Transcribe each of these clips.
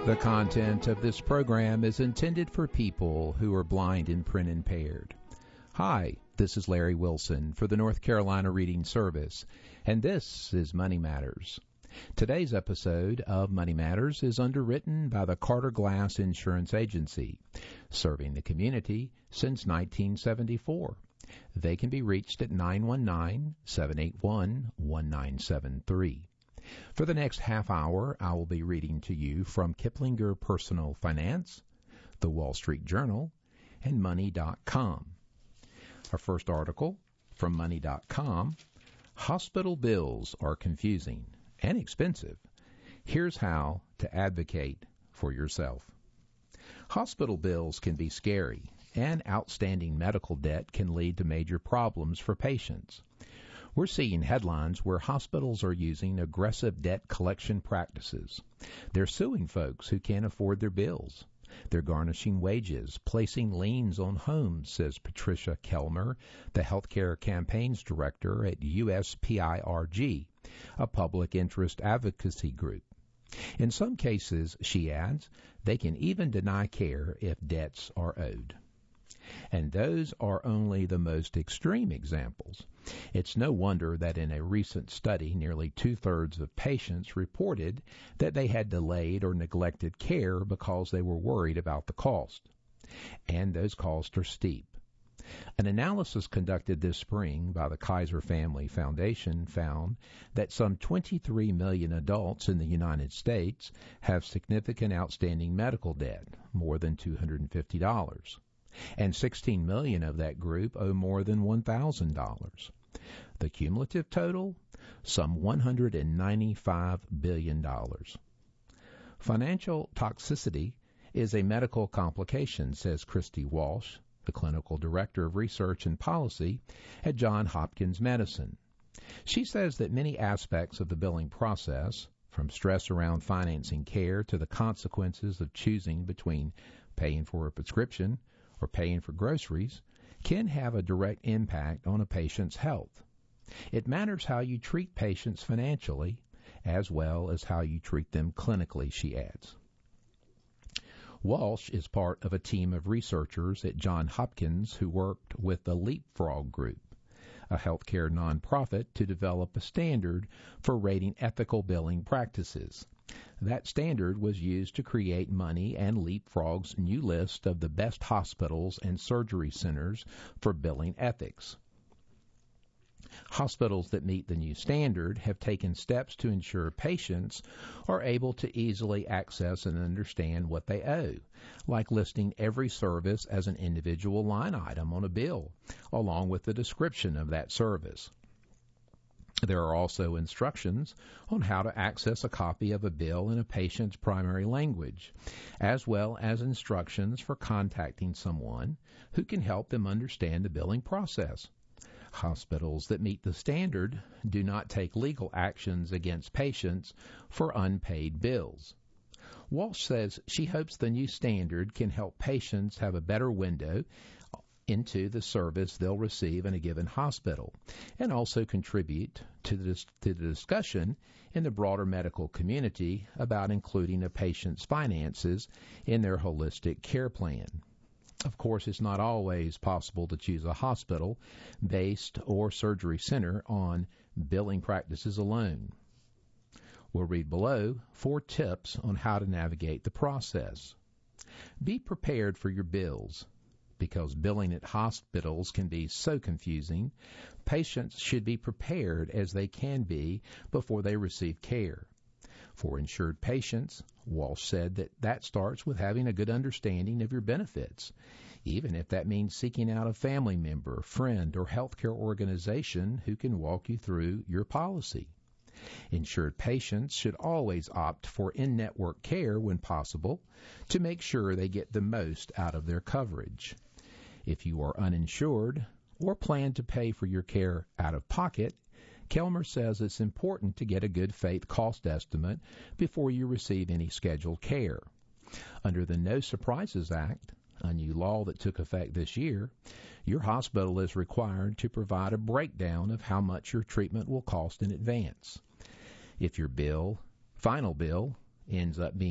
The content of this program is intended for people who are blind and print impaired. Hi, this is Larry Wilson for the North Carolina Reading Service, and this is Money Matters. Today's episode of Money Matters is underwritten by the Carter Glass Insurance Agency, serving the community since 1974. They can be reached at 919-781-1973. For the next half hour, I will be reading to you from Kiplinger Personal Finance, The Wall Street Journal, and Money.com. Our first article from Money.com, Hospital bills are confusing and expensive. Here's how to advocate for yourself. Hospital bills can be scary, and outstanding medical debt can lead to major problems for patients. We're seeing headlines where hospitals are using aggressive debt collection practices. They're suing folks who can't afford their bills. They're garnishing wages, placing liens on homes, says Patricia Kelmer, the Healthcare Campaigns Director at USPIRG, a public interest advocacy group. In some cases, she adds, they can even deny care if debts are owed. And those are only the most extreme examples. It's no wonder that in a recent study, nearly two-thirds of patients reported that they had delayed or neglected care because they were worried about the cost. And those costs are steep. An analysis conducted this spring by the Kaiser Family Foundation found that some 23 million adults in the United States have significant outstanding medical debt, more than $250. And 16 million of that group owe more than $1,000. The cumulative total, some $195 billion. Financial toxicity is a medical complication, says Christy Walsh, the Clinical Director of Research and Policy at Johns Hopkins Medicine. She says that many aspects of the billing process, from stress around financing care to the consequences of choosing between paying for a prescription or paying for groceries, can have a direct impact on a patient's health. It matters how you treat patients financially, as well as how you treat them clinically, she adds. Walsh is part of a team of researchers at Johns Hopkins who worked with the Leapfrog Group, a healthcare nonprofit, to develop a standard for rating ethical billing practices. That standard was used to create Money and Leapfrog's new list of the best hospitals and surgery centers for billing ethics. Hospitals that meet the new standard have taken steps to ensure patients are able to easily access and understand what they owe, like listing every service as an individual line item on a bill, along with the description of that service. There are also instructions on how to access a copy of a bill in a patient's primary language, as well as instructions for contacting someone who can help them understand the billing process. Hospitals that meet the standard do not take legal actions against patients for unpaid bills. Walsh says she hopes the new standard can help patients have a better window into the service they'll receive in a given hospital, and also contribute to the discussion in the broader medical community about including a patient's finances in their holistic care plan. Of course, it's not always possible to choose a hospital-based or surgery center on billing practices alone. We'll read below 4 tips on how to navigate the process. Be prepared for your bills. Because billing at hospitals can be so confusing, patients should be prepared as they can be before they receive care. For insured patients, Walsh said that starts with having a good understanding of your benefits, even if that means seeking out a family member, friend, or healthcare organization who can walk you through your policy. Insured patients should always opt for in-network care when possible to make sure they get the most out of their coverage. If you are uninsured or plan to pay for your care out of pocket, Kelmer says it's important to get a good faith cost estimate before you receive any scheduled care. Under the No Surprises Act, a new law that took effect this year, your hospital is required to provide a breakdown of how much your treatment will cost in advance. If your final bill ends up being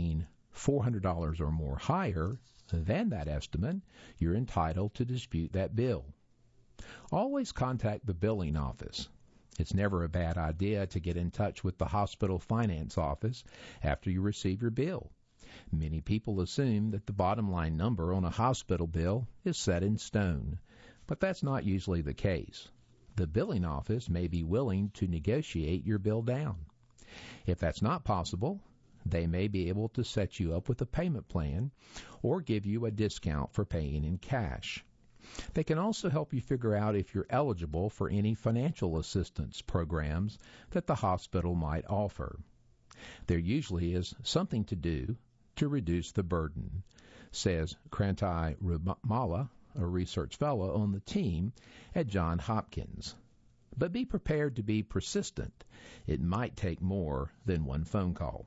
$400 or more higher than that estimate, you're entitled to dispute that bill. Always contact the billing office. It's never a bad idea to get in touch with the hospital finance office after you receive your bill. Many people assume that the bottom line number on a hospital bill is set in stone, but that's not usually the case. The billing office may be willing to negotiate your bill down. If that's not possible, they may be able to set you up with a payment plan or give you a discount for paying in cash. They can also help you figure out if you're eligible for any financial assistance programs that the hospital might offer. There usually is something to do to reduce the burden, says Kranti Rumala, a research fellow on the team at Johns Hopkins. But be prepared to be persistent. It might take more than one phone call.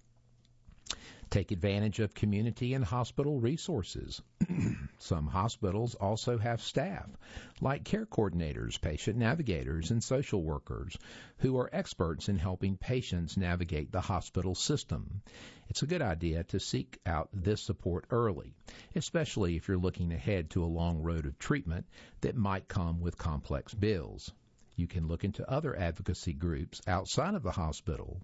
Take advantage of community and hospital resources. Some hospitals also have staff, like care coordinators, patient navigators, and social workers, who are experts in helping patients navigate the hospital system. It's a good idea to seek out this support early, especially if you're looking ahead to a long road of treatment that might come with complex bills. You can look into other advocacy groups outside of the hospital.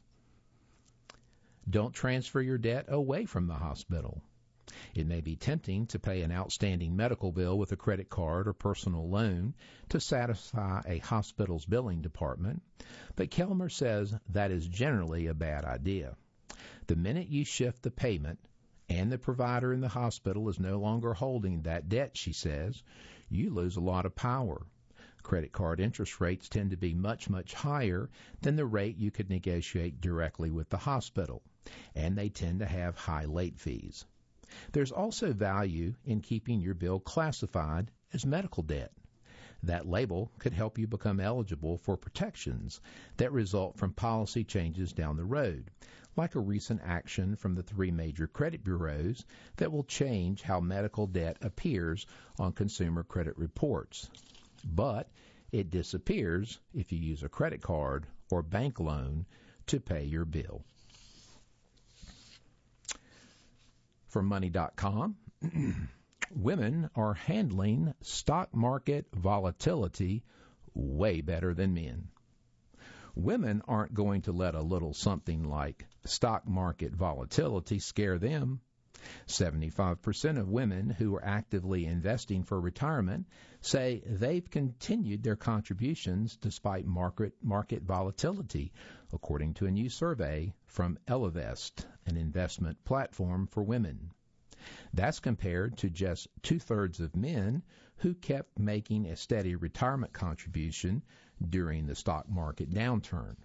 Don't transfer your debt away from the hospital. It may be tempting to pay an outstanding medical bill with a credit card or personal loan to satisfy a hospital's billing department, but Kellmer says that is generally a bad idea. The minute you shift the payment and the provider in the hospital is no longer holding that debt, she says, you lose a lot of power. Credit card interest rates tend to be much, much higher than the rate you could negotiate directly with the hospital, and they tend to have high late fees. There's also value in keeping your bill classified as medical debt. That label could help you become eligible for protections that result from policy changes down the road, like a recent action from the 3 major credit bureaus that will change how medical debt appears on consumer credit reports. But it disappears if you use a credit card or bank loan to pay your bill. From Money.com, women are handling stock market volatility way better than men. Women aren't going to let a little something like stock market volatility scare them. 75% of women who are actively investing for retirement say they've continued their contributions despite market volatility, according to a new survey from Ellevest, an investment platform for women. That's compared to just 2/3 of men who kept making a steady retirement contribution during the stock market downturn.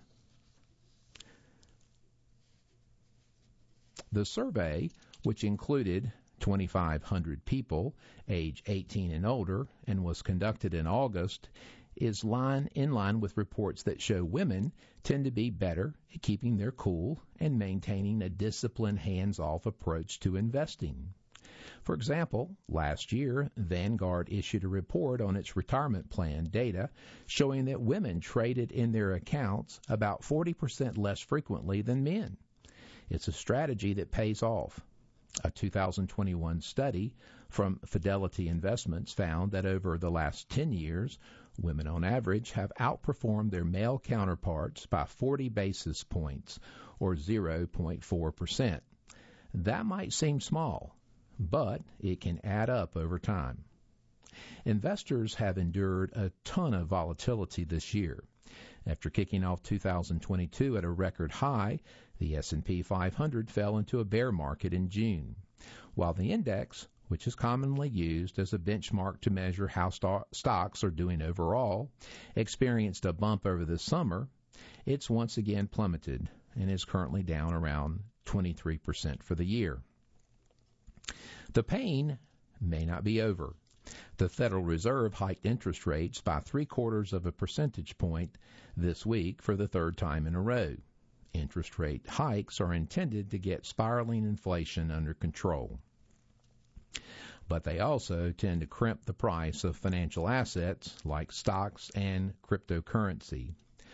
The survey, which included 2,500 people age 18 and older and was conducted in August, is in line with reports that show women tend to be better at keeping their cool and maintaining a disciplined, hands-off approach to investing. For example, last year, Vanguard issued a report on its retirement plan data showing that women traded in their accounts about 40% less frequently than men. It's a strategy that pays off. A 2021 study from Fidelity Investments found that over the last 10 years, women on average have outperformed their male counterparts by 40 basis points, or 0.4%. That might seem small, but it can add up over time. Investors have endured a ton of volatility this year. After kicking off 2022 at a record high, the S&P 500 fell into a bear market in June, while the index, which is commonly used as a benchmark to measure how stocks are doing overall, experienced a bump over the summer. It's once again plummeted and is currently down around 23% for the year. The pain may not be over. The Federal Reserve hiked interest rates by 0.75 percentage point this week for the 3rd time in a row. Interest rate hikes are intended to get spiraling inflation under control. But they also tend to crimp the price of financial assets like stocks and cryptocurrency.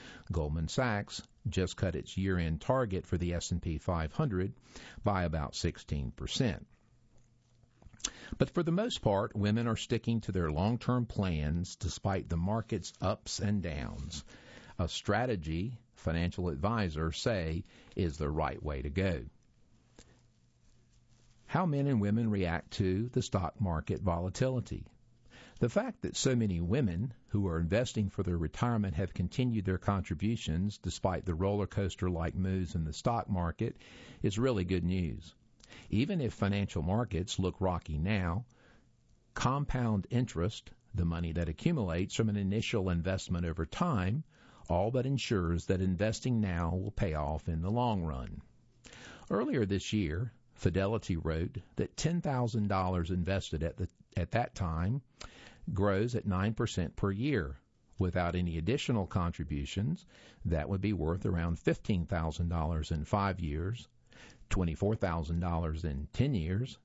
Goldman Sachs just cut its year-end target for the S&P 500 by about 16%. But for the most part, women are sticking to their long-term plans despite the market's ups and downs. A strategy, financial advisors say, is the right way to go. How men and women react to the stock market volatility. The fact that so many women who are investing for their retirement have continued their contributions despite the roller coaster-like moves in the stock market is really good news. Even if financial markets look rocky now, compound interest, the money that accumulates from an initial investment over time, all but ensures that investing now will pay off in the long run. Earlier this year, Fidelity wrote that $10,000 invested at that time grows at 9% per year. Without any additional contributions, that would be worth around $15,000 in 5 years, $24,000 in 10 years,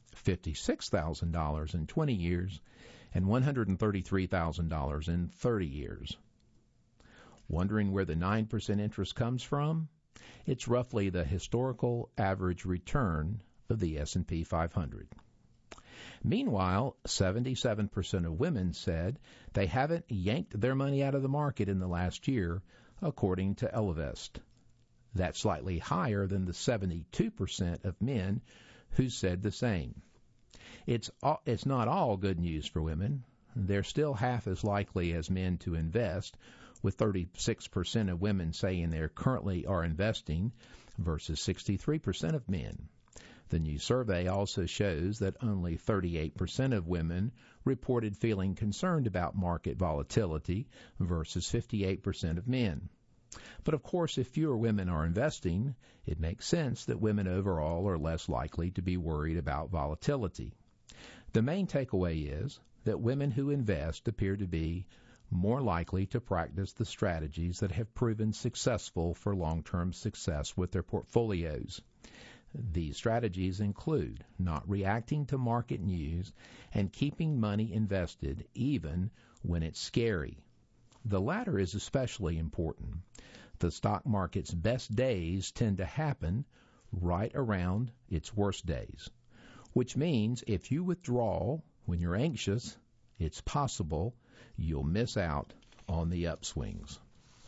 $56,000 in 20 years, and $133,000 in 30 years. Wondering where the 9% interest comes from? It's roughly the historical average return of the S&P 500. Meanwhile, 77% of women said they haven't yanked their money out of the market in the last year, according to Ellevest. That's slightly higher than the 72% of men who said the same. It's not all good news for women. They're still half as likely as men to invest, with 36% of women saying they currently are investing versus 63% of men. The new survey also shows that only 38% of women reported feeling concerned about market volatility versus 58% of men. But of course, if fewer women are investing, it makes sense that women overall are less likely to be worried about volatility. The main takeaway is that women who invest appear to be more likely to practice the strategies that have proven successful for long-term success with their portfolios. These strategies include not reacting to market news and keeping money invested even when it's scary. The latter is especially important. The stock market's best days tend to happen right around its worst days, which means if you withdraw when you're anxious, it's possible you'll miss out on the upswings.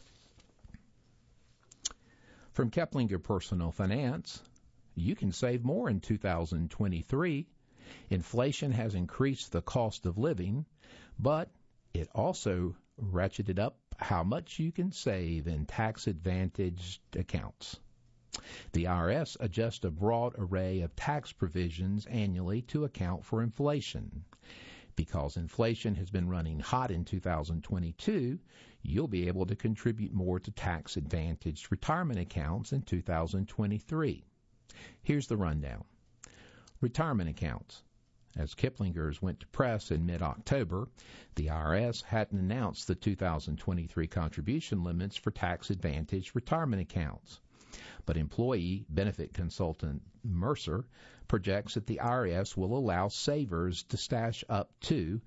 From Keplinger Personal Finance, you can save more in 2023. Inflation has increased the cost of living, but it also ratcheted up how much you can save in tax-advantaged accounts. The IRS adjusts a broad array of tax provisions annually to account for inflation. Because inflation has been running hot in 2022, you'll be able to contribute more to tax-advantaged retirement accounts in 2023. Here's the rundown. Retirement accounts. As Kiplinger's went to press in mid-October, the IRS hadn't announced the 2023 contribution limits for tax-advantaged retirement accounts. But employee benefit consultant Mercer projects that the IRS will allow savers to stash up to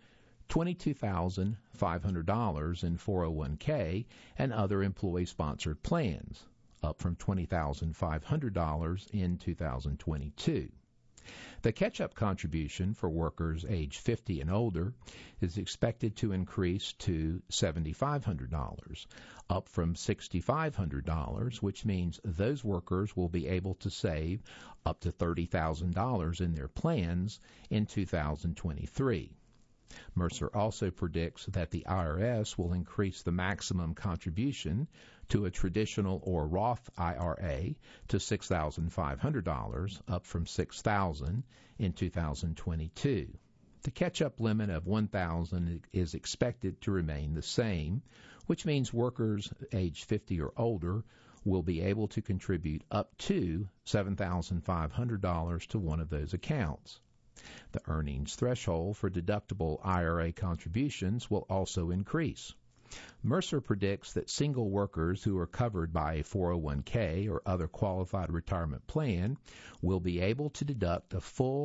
$22,500 in 401k and other employee-sponsored plans, up from $20,500 in 2022. The catch-up contribution for workers age 50 and older is expected to increase to $7,500, up from $6,500, which means those workers will be able to save up to $30,000 in their plans in 2023. Mercer also predicts that the IRS will increase the maximum contribution to a traditional or Roth IRA to $6,500, up from $6,000 in 2022. The catch-up limit of $1,000 is expected to remain the same, which means workers age 50 or older will be able to contribute up to $7,500 to one of those accounts. The earnings threshold for deductible IRA contributions will also increase. Mercer predicts that single workers who are covered by a 401k or other qualified retirement plan will be able to deduct a full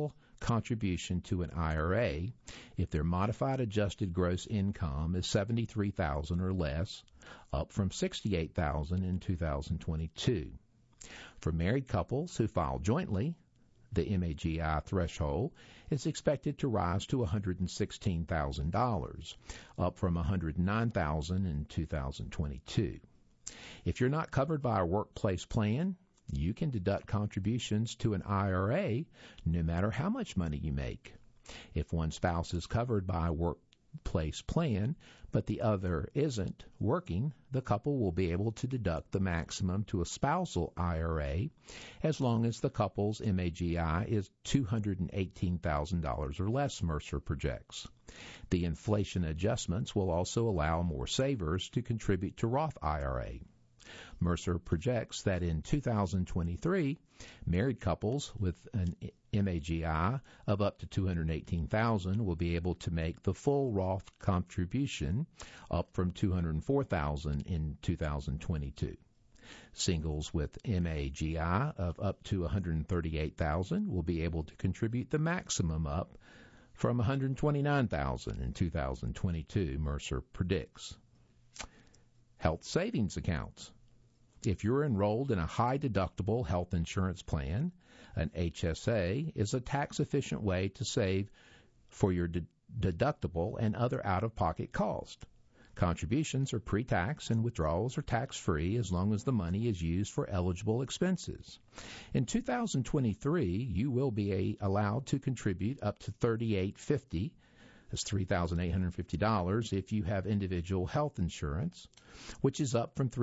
contribution to an IRA if their modified adjusted gross income is $73,000 or less, up from $68,000 in 2022. For married couples who file jointly, the MAGI threshold is expected to rise to $116,000, up from $109,000 in 2022. If you're not covered by a workplace plan, you can deduct contributions to an IRA no matter how much money you make. If one spouse is covered by a workplace plan, but the other isn't working, the couple will be able to deduct the maximum to a spousal IRA as long as the couple's MAGI is $218,000 or less, Mercer projects. The inflation adjustments will also allow more savers to contribute to Roth IRA. Mercer projects that in 2023, married couples with an MAGI of up to $218,000 will be able to make the full Roth contribution, up from $204,000 in 2022. Singles with MAGI of up to $138,000 will be able to contribute the maximum, up from $129,000 in 2022, Mercer predicts. Health savings accounts. If you're enrolled in a high-deductible health insurance plan, an HSA is a tax-efficient way to save for your deductible and other out-of-pocket costs. Contributions are pre-tax and withdrawals are tax-free as long as the money is used for eligible expenses. In 2023, you will be allowed to contribute up to $3,850. That's $3,850 if you have individual health insurance, which is up from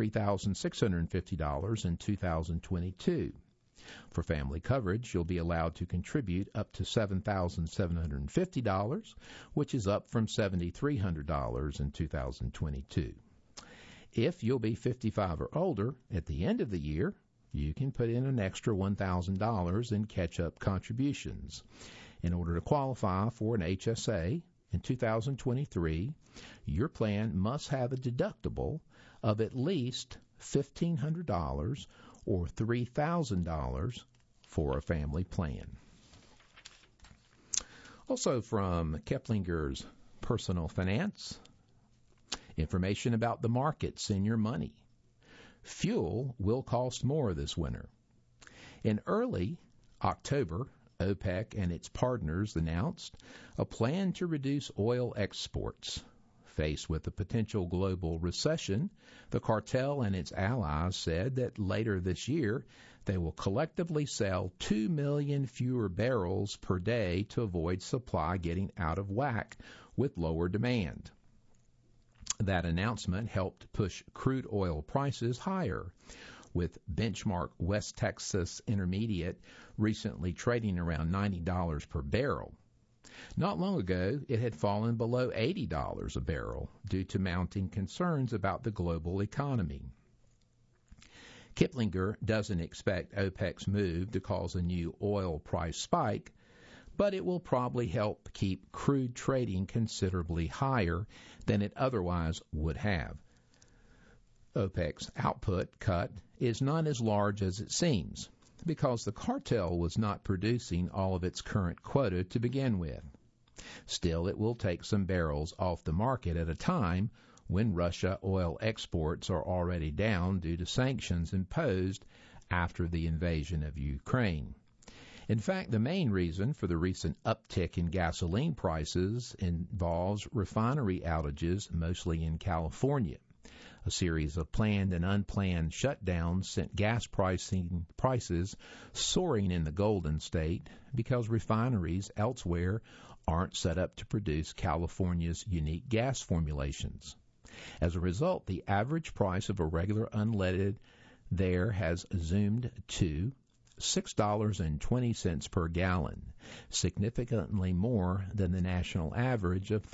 $3,650 in 2022. For family coverage, you'll be allowed to contribute up to $7,750, which is up from $7,300 in 2022. If you'll be 55 or older at the end of the year, you can put in an extra $1,000 in catch-up contributions. In order to qualify for an HSA, in 2023, your plan must have a deductible of at least $1,500 or $3,000 for a family plan. Also from Keplinger's Personal Finance, information about the markets and your money. Fuel will cost more this winter. In early October, OPEC and its partners announced a plan to reduce oil exports. Faced with a potential global recession, the cartel and its allies said that later this year they will collectively sell 2 million fewer barrels per day to avoid supply getting out of whack with lower demand. That announcement helped push crude oil prices higher, with benchmark West Texas Intermediate recently trading around $90 per barrel. Not long ago, it had fallen below $80 a barrel due to mounting concerns about the global economy. Kiplinger doesn't expect OPEC's move to cause a new oil price spike, but it will probably help keep crude trading considerably higher than it otherwise would have. OPEC's output cut is not as large as it seems, because the cartel was not producing all of its current quota to begin with. Still, it will take some barrels off the market at a time when Russia oil exports are already down due to sanctions imposed after the invasion of Ukraine. In fact, the main reason for the recent uptick in gasoline prices involves refinery outages, mostly in California. A series of planned and unplanned shutdowns sent gas prices soaring in the Golden State because refineries elsewhere aren't set up to produce California's unique gas formulations. As a result, the average price of a regular unleaded there has zoomed to $6.20 per gallon, significantly more than the national average of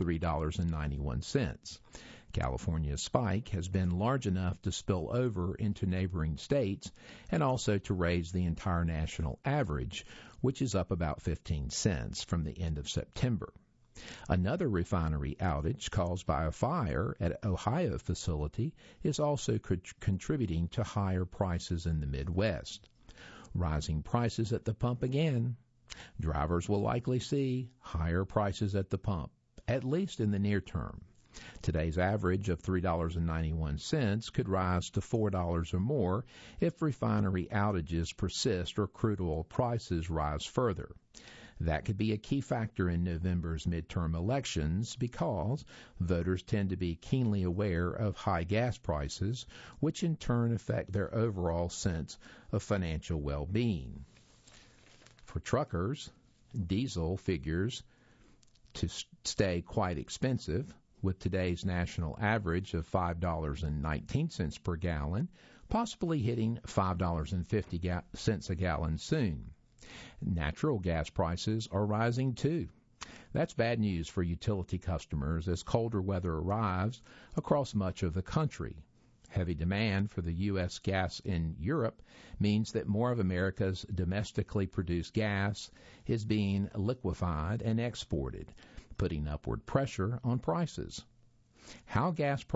$3.91. California's spike has been large enough to spill over into neighboring states and also to raise the entire national average, which is up about 15 cents from the end of September. Another refinery outage caused by a fire at an Ohio facility is also contributing to higher prices in the Midwest. Rising prices at the pump again Drivers will likely see higher prices at the pump, at least in the near term. Today's average of $3.91 could rise to $4 or more if refinery outages persist or crude oil prices rise further. That could be a key factor in November's midterm elections because voters tend to be keenly aware of high gas prices, which in turn affect their overall sense of financial well-being. For truckers, diesel figures to stay quite expensive, with today's national average of $5.19 per gallon, possibly hitting $5.50 a gallon soon. Natural gas prices are rising too. That's bad news for utility customers as colder weather arrives across much of the country. Heavy demand for the U.S. gas in Europe means that more of America's domestically produced gas is being liquefied and exported, putting upward pressure on prices. How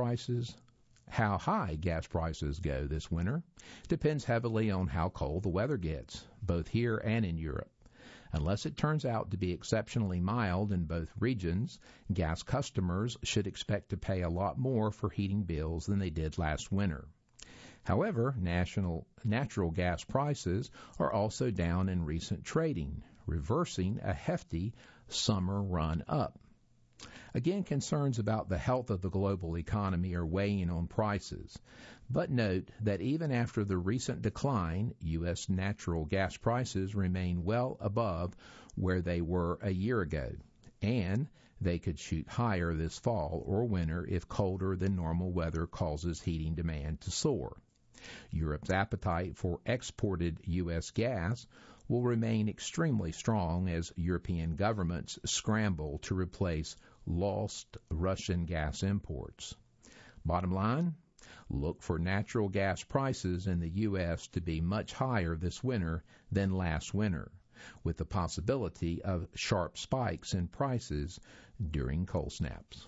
high gas prices go this winter depends heavily on how cold the weather gets, both here and in Europe. Unless it turns out to be exceptionally mild in both regions, gas customers should expect to pay a lot more for heating bills than they did last winter. However, natural gas prices are also down in recent trading, reversing a hefty summer run up. Again, concerns about the health of the global economy are weighing on prices. But note that even after the recent decline, U.S. natural gas prices remain well above where they were a year ago, and they could shoot higher this fall or winter if colder than normal weather causes heating demand to soar. Europe's appetite for exported U.S. gas will remain extremely strong as European governments scramble to replace lost Russian gas imports. Bottom line, look for natural gas prices in the U.S. to be much higher this winter than last winter, with the possibility of sharp spikes in prices during cold snaps.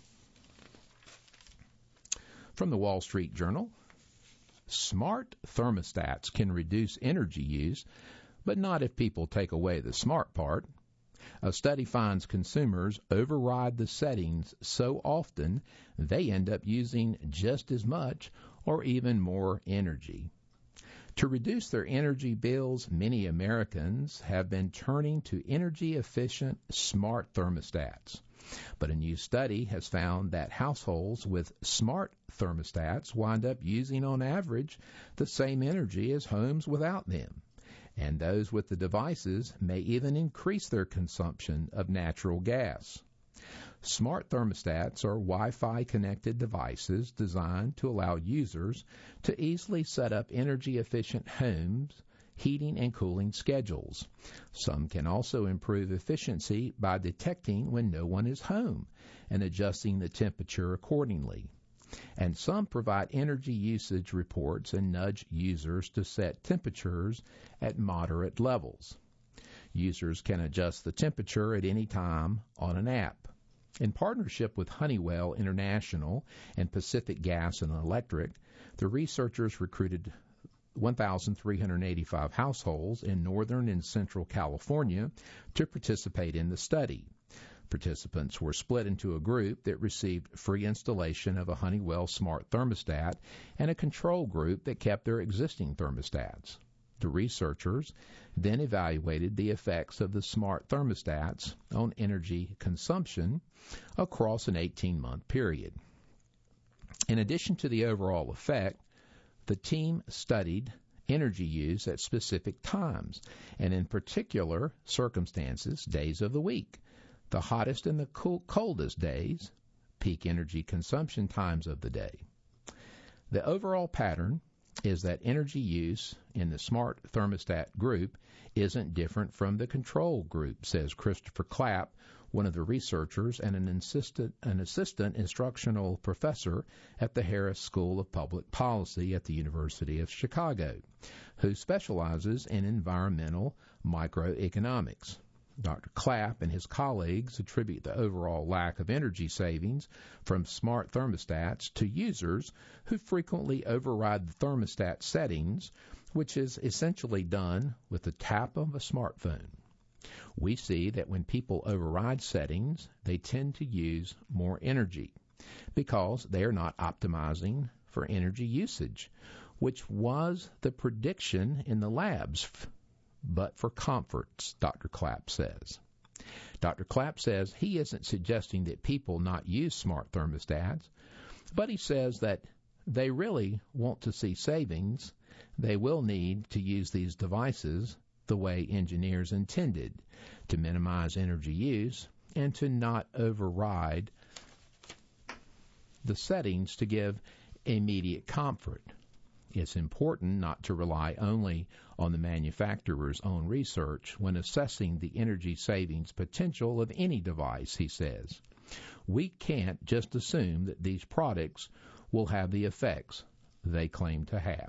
From the Wall Street Journal, smart thermostats can reduce energy use, but not if people take away the smart part. A study finds consumers override the settings so often they end up using just as much or even more energy. To reduce their energy bills, many Americans have been turning to energy-efficient smart thermostats. But a new study has found that households with smart thermostats wind up using on average the same energy as homes without them. And those with the devices may even increase their consumption of natural gas. Smart thermostats are Wi-Fi connected devices designed to allow users to easily set up energy-efficient homes, heating and cooling schedules. Some can also improve efficiency by detecting when no one is home and adjusting the temperature accordingly. And some provide energy usage reports and nudge users to set temperatures at moderate levels. Users can adjust the temperature at any time on an app. In partnership with Honeywell International and Pacific Gas and Electric, the researchers recruited 1,385 households in northern and central California to participate in the study. Participants were split into a group that received free installation of a Honeywell smart thermostat and a control group that kept their existing thermostats. The researchers then evaluated the effects of the smart thermostats on energy consumption across an 18-month period. In addition to the overall effect, the team studied energy use at specific times and in particular circumstances, days of the week. The hottest and the coldest days, peak energy consumption times of the day. The overall pattern is that energy use in the smart thermostat group isn't different from the control group, says Christopher Clapp, one of the researchers and an assistant instructional professor at the Harris School of Public Policy at the University of Chicago, who specializes in environmental microeconomics. Dr. Clapp and his colleagues attribute the overall lack of energy savings from smart thermostats to users who frequently override the thermostat settings, which is essentially done with the tap of a smartphone. We see that when people override settings, they tend to use more energy because they are not optimizing for energy usage, which was the prediction in the labs, but for comforts, Dr. Clapp says. Dr. Clapp says he isn't suggesting that people not use smart thermostats, but he says that they really want to see savings. They will need to use these devices the way engineers intended, to minimize energy use and to not override the settings to give immediate comfort. It's important not to rely only on the manufacturer's own research when assessing the energy savings potential of any device, he says. We can't just assume that these products will have the effects they claim to have.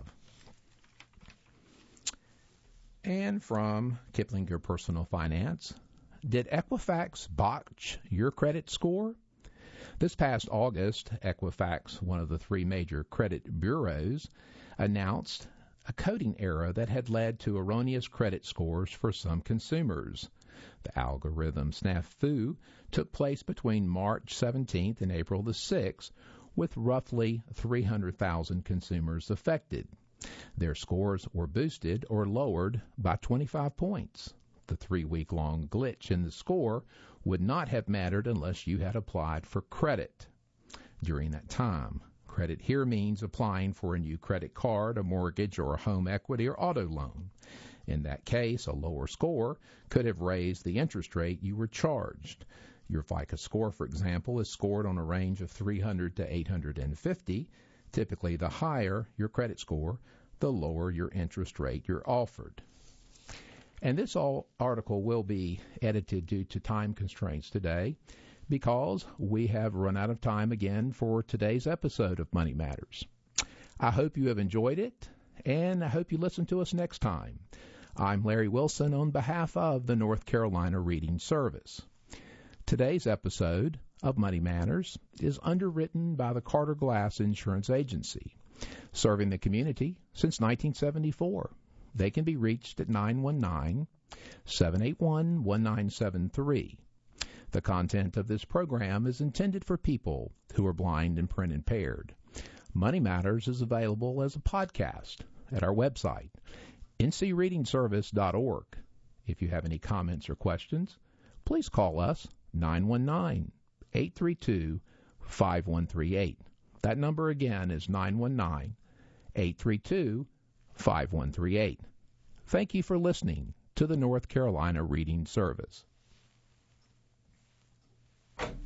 And from Kiplinger Personal Finance, did Equifax botch your credit score? This past August, Equifax, one of the three major credit bureaus, announced a coding error that had led to erroneous credit scores for some consumers. The algorithm snafu took place between March 17th and April the 6th, with roughly 300,000 consumers affected. Their scores were boosted or lowered by 25 points. The 3-week-long glitch in the score would not have mattered unless you had applied for credit during that time. Credit here means applying for a new credit card, a mortgage, or a home equity or auto loan. In that case, a lower score could have raised the interest rate you were charged. Your FICO score, for example, is scored on a range of 300 to 850. Typically, the higher your credit score, the lower your interest rate you're offered. And this article will be edited due to time constraints today because we have run out of time again for today's episode of Money Matters. I hope you have enjoyed it, and I hope you listen to us next time. I'm Larry Wilson on behalf of the North Carolina Reading Service. Today's episode of Money Matters is underwritten by the Carter Glass Insurance Agency, serving the community since 1974. They can be reached at 919-781-1973. The content of this program is intended for people who are blind and print impaired. Money Matters is available as a podcast at our website, ncreadingservice.org. If you have any comments or questions, please call us 919-832-5138. That number again is 919-832-5138. Thank you for listening to the North Carolina Reading Service.